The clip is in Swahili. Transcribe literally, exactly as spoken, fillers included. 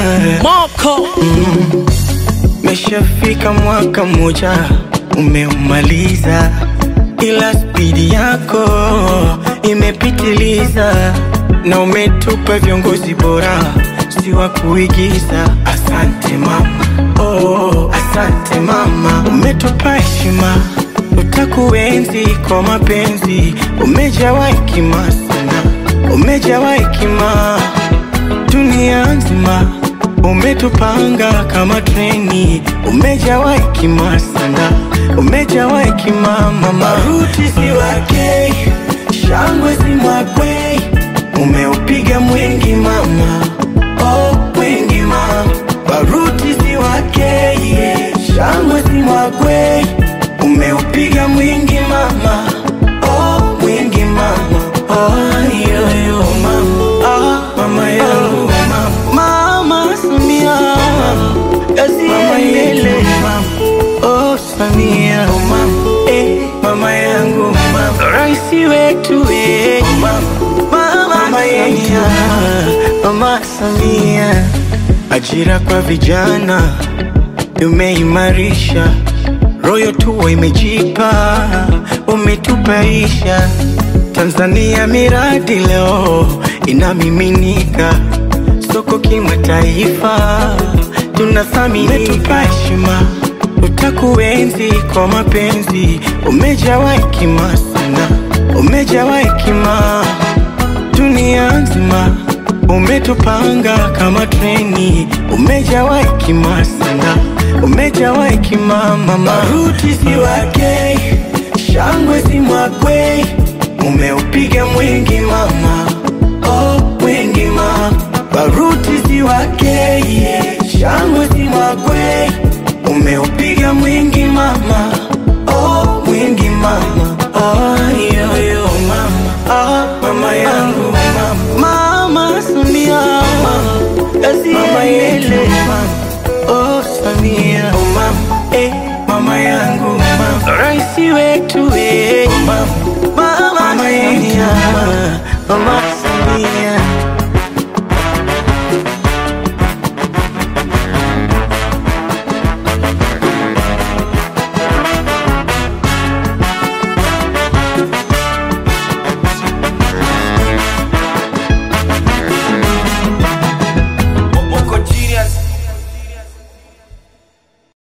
Moko mm. Meshafika mwaka mmoja umeumaliza, ila spidi yako imepitiliza, na umetupa viongozi bora si wa kuigiza. Asante mama, oh, asante mama, umetupa heshima, utakuenzi kwa mapenzi, umejawa hekima sana, umejawa hekima dunia nzima, umetupanga kama treni, umejawa hekima sana, umejawa hekima mama. Baruti si wake, shangwe si mwakwe, umeupiga mwingi mama, oh mwingi mama. Baruti si wake, yeah. Shangwe si mwakwe, umeupiga mwingi mama, oh mwingi mama, oh yo yo mama, ah mama yangu mama, mama Samia, kazi yele mama, oh Samia mama, eh mama yangu mama, raisi wetu eh mama, mama Samia, mama Samia. Ajira kwa vijana umeimarisha, royo tuwa imejipa, umetupaisha. Tanzania miradi leo inamiminika, soko kimataifa tunathaminika. Umetupa heshima, utakuenzi kwa mapenzi, umejawa hekima sana, umejawa hekima dunia nzima, umetupanga kama treni, umejawa hekima sana, umejawa hekima mama. Baruti si wake, shangwe si mwakwe, umeupiga mwingi mama, oh mwingi mama. Baruti si wake, yeah. Shangwe si mwakwe, umeupiga mwingi mama, oh mwingi mama, oh yo yo mama, ah mama yangu mama, mama Samia mama, kazi mama yele mama, oh Samia oh mama, eh mama yangu mama, raisi wetu eh mama, mama Samia, mama Samia.